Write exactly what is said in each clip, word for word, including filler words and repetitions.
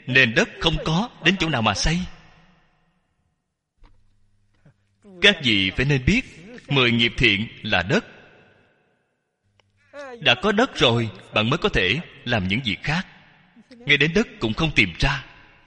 nền đất không có, đến chỗ nào mà xây? Các vị phải nên biết, mười nghiệp thiện là đất. Đã có đất rồi, bạn mới có thể làm những việc khác. Ngay đến đất cũng không tìm ra.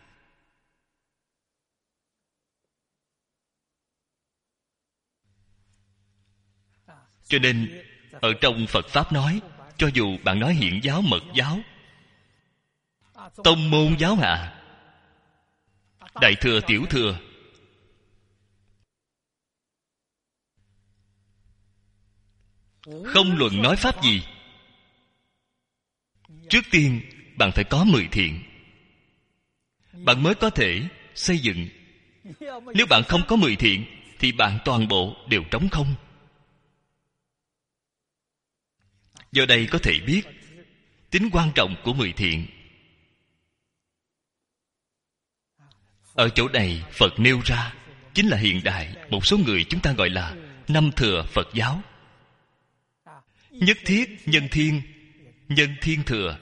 Cho nên ở trong Phật Pháp nói, cho dù bạn nói hiện giáo, mật giáo, tông môn giáo hạ, đại thừa, tiểu thừa, không luận nói pháp gì, trước tiên bạn phải có mười thiện, bạn mới có thể xây dựng. Nếu bạn không có mười thiện thì bạn toàn bộ đều trống không. Do đây có thể biết tính quan trọng của mười thiện. Ở chỗ này Phật nêu ra chính là hiện đại một số người chúng ta gọi là năm thừa Phật giáo. Nhất thiết nhân thiên, nhân thiên thừa,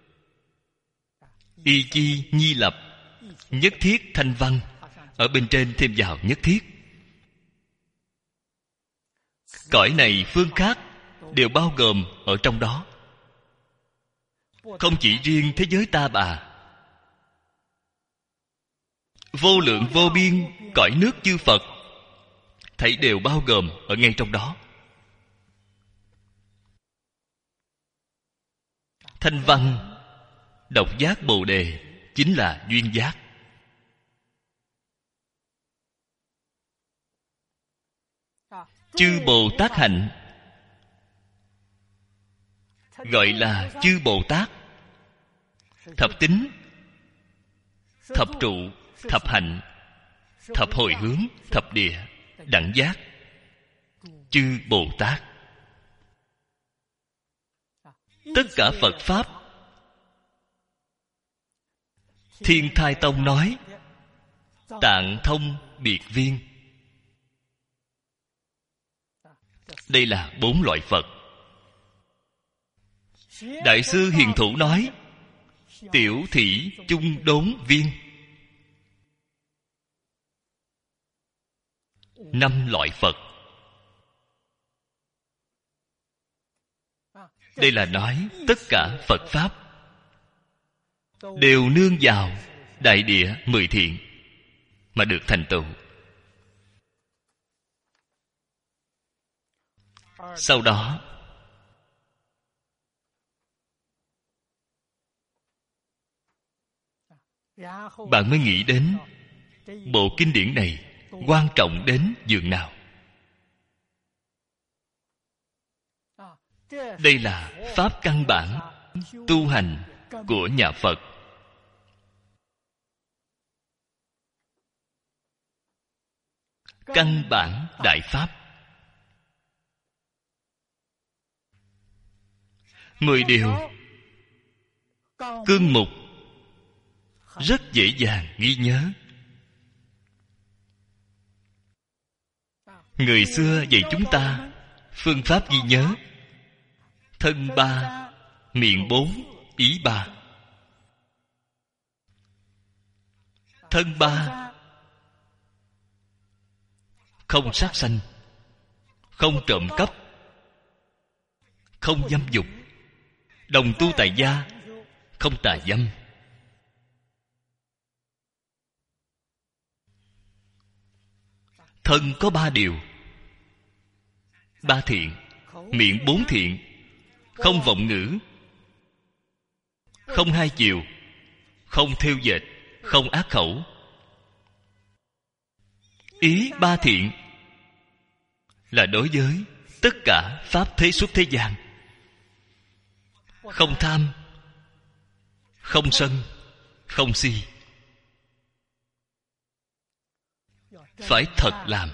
y chi nhi lập, nhất thiết thanh văn. Ở bên trên thêm vào nhất thiết. Cõi này phương khác đều bao gồm ở trong đó. Không chỉ riêng thế giới ta bà, vô lượng vô biên cõi nước chư Phật thảy đều bao gồm ở ngay trong đó. Thanh văn, độc giác Bồ Đề chính là duyên giác. Chư Bồ Tát hạnh gọi là chư Bồ Tát. Thập tính, thập trụ, thập hạnh, thập hồi hướng, thập địa, đẳng giác, chư Bồ Tát. Tất cả Phật Pháp, Thiên Thai Tông nói tạng thông biệt viên. Đây là bốn loại Phật. Đại sư Hiền Thủ nói tiểu thỉ chung đốn viên. Năm loại Phật. Đây là nói tất cả Phật Pháp đều nương vào đại địa mười thiện mà được thành tựu. Sau đó bạn mới nghĩ đến bộ kinh điển này quan trọng đến giường nào. Đây là pháp căn bản tu hành của nhà Phật. Căn bản đại pháp. Mười điều cương mục rất dễ dàng ghi nhớ. Người xưa dạy chúng ta phương pháp ghi nhớ: thân ba, miệng bốn, ý ba. Thân ba, không sát sanh, không trộm cắp, không dâm dục, đồng tu tại gia, không tà dâm. Thân có ba điều: ba thiện, miệng bốn thiện, không vọng ngữ, không hai chiều, không thêu dệt, không ác khẩu. Ý ba thiện là đối với tất cả pháp thế xuất thế gian. Không tham, không sân, không si. Phải thật làm.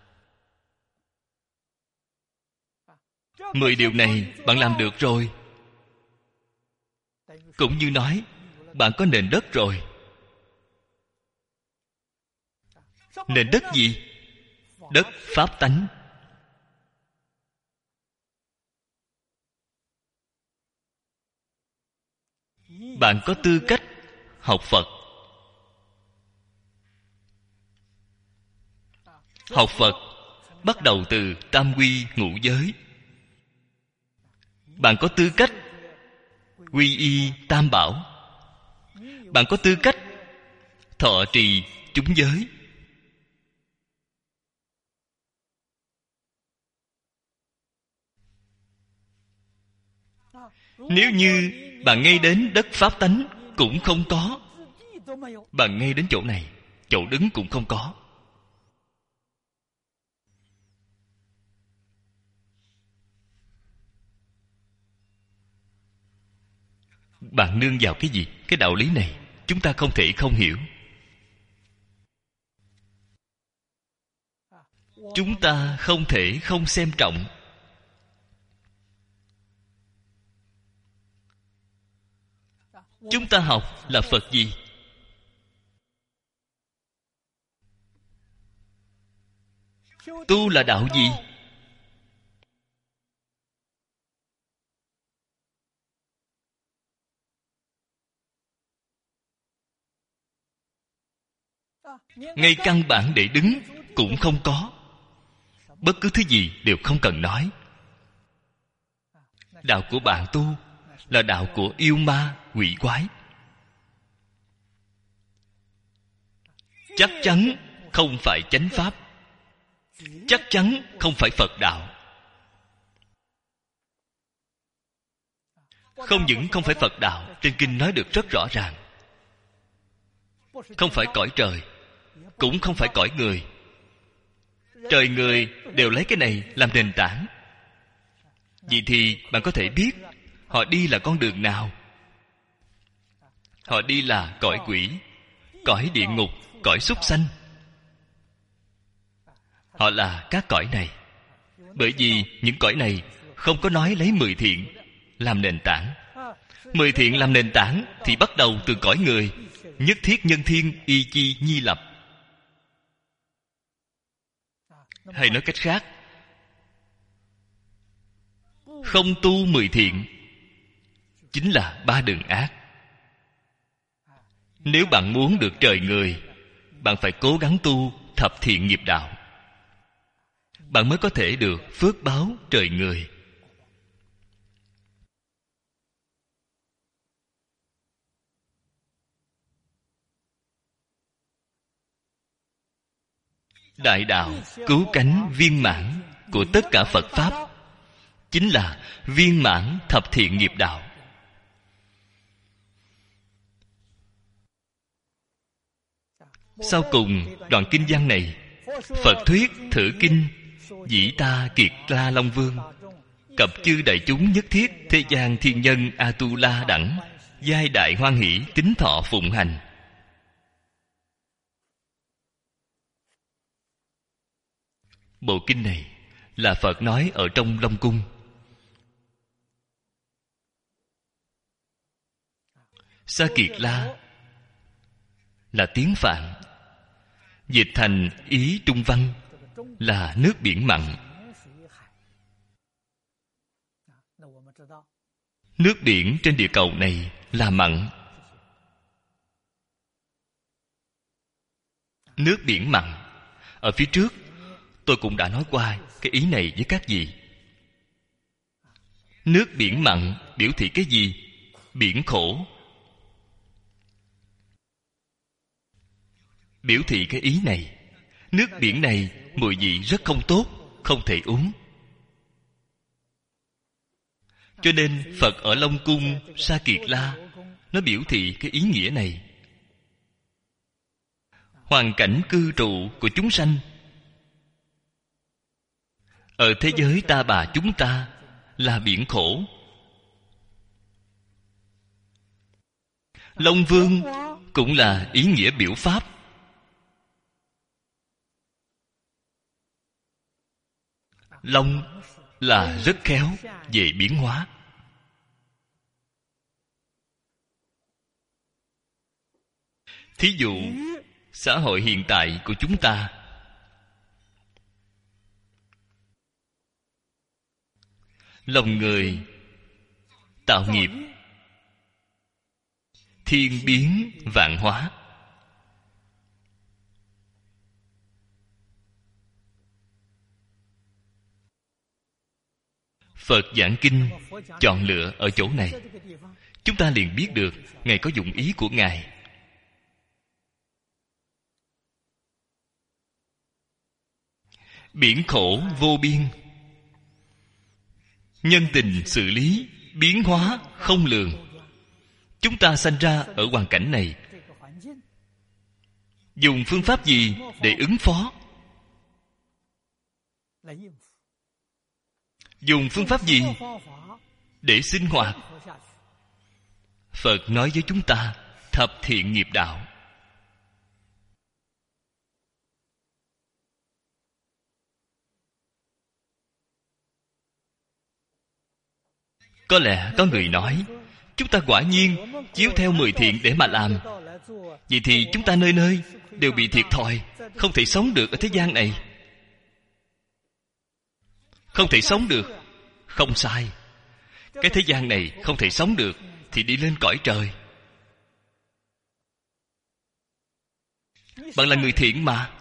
Mười điều này bạn làm được rồi, cũng như nói bạn có nền đất rồi. Nền đất gì? Đất pháp tánh. Bạn có tư cách học Phật. Học Phật bắt đầu từ tam quy ngũ giới. Bạn có tư cách quy y tam bảo. Bạn có tư cách thọ trì chúng giới. Nếu như bạn ngay đến đất pháp tánh cũng không có, bạn ngay đến chỗ này, chỗ đứng cũng không có, bạn nương vào cái gì? Cái đạo lý này chúng ta không thể không hiểu. Chúng ta không thể không xem trọng. Chúng ta học là Phật gì? Tu là đạo gì? Ngay căn bản để đứng cũng không có. Bất cứ thứ gì đều không cần nói. Đạo của bạn tu là đạo của yêu ma quỷ quái. Chắc chắn không phải chánh pháp. Chắc chắn không phải Phật đạo. Không những không phải Phật đạo, trên kinh nói được rất rõ ràng. Không phải cõi trời, cũng không phải cõi người. Trời người đều lấy cái này làm nền tảng. Vậy thì bạn có thể biết họ đi là con đường nào. Họ đi là cõi quỷ, cõi địa ngục, cõi súc sanh. Họ là các cõi này. Bởi vì những cõi này không có nói lấy mười thiện làm nền tảng. Mười thiện làm nền tảng thì bắt đầu từ cõi người. Nhất thiết nhân thiên y chi nhi lập. Hay nói cách khác, không tu mười thiện chính là ba đường ác. Nếu bạn muốn được trời người, bạn phải cố gắng tu thập thiện nghiệp đạo, bạn mới có thể được phước báo trời người. Đại đạo cứu cánh viên mãn của tất cả Phật Pháp chính là viên mãn thập thiện nghiệp đạo. Sau cùng đoạn kinh văn này, Phật thuyết thử kinh dĩ ta kiệt la Long Vương, cập chư đại chúng nhất thiết thế gian thiên nhân a tu la đẳng, giai đại hoan hỷ kính thọ phụng hành. Bộ kinh này là Phật nói ở trong Long Cung. Sa Kiệt La là tiếng Phạn, dịch thành ý Trung Văn là nước biển mặn. Nước biển trên địa cầu này là mặn. Nước biển mặn. Ở phía trước tôi cũng đã nói qua cái ý này với các vị. Nước biển mặn biểu thị cái gì? Biển khổ. Biểu thị cái ý này. Nước biển này mùi vị rất không tốt, không thể uống. Cho nên Phật ở Long Cung Sa Kiệt La, nó biểu thị cái ý nghĩa này. Hoàn cảnh cư trụ của chúng sanh ở thế giới ta bà chúng ta là biển khổ. Long Vương cũng là ý nghĩa biểu pháp. Long là rất khéo về biến hóa. Thí dụ xã hội hiện tại của chúng ta, lòng người tạo nghiệp, thiên biến vạn hóa. Phật giảng kinh chọn lựa ở chỗ này, chúng ta liền biết được Ngài có dụng ý của Ngài. Biển khổ vô biên, nhân tình xử lý biến hóa không lường. Chúng ta sanh ra ở hoàn cảnh này, dùng phương pháp gì để ứng phó? Dùng phương pháp gì để sinh hoạt? Phật nói với chúng ta thập thiện nghiệp đạo. Có lẽ có người nói, chúng ta quả nhiên chiếu theo mười thiện để mà làm, vậy thì chúng ta nơi nơi đều bị thiệt thòi, không thể sống được ở thế gian này. Không thể sống được. Không sai. Cái thế gian này không thể sống được thì đi lên cõi trời. Bạn là người thiện mà,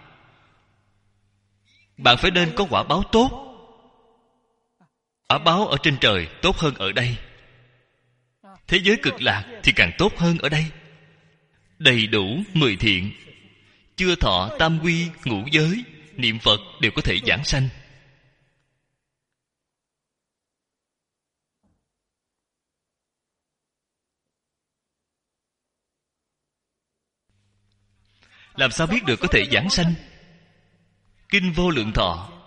bạn phải nên có quả báo tốt. Quả báo ở trên trời tốt hơn ở đây. Thế giới cực lạc thì càng tốt hơn ở đây. Đầy đủ mười thiện, chưa thọ tam quy ngũ giới, niệm Phật đều có thể giảng sanh. Làm sao biết được có thể giảng sanh? Kinh Vô Lượng Thọ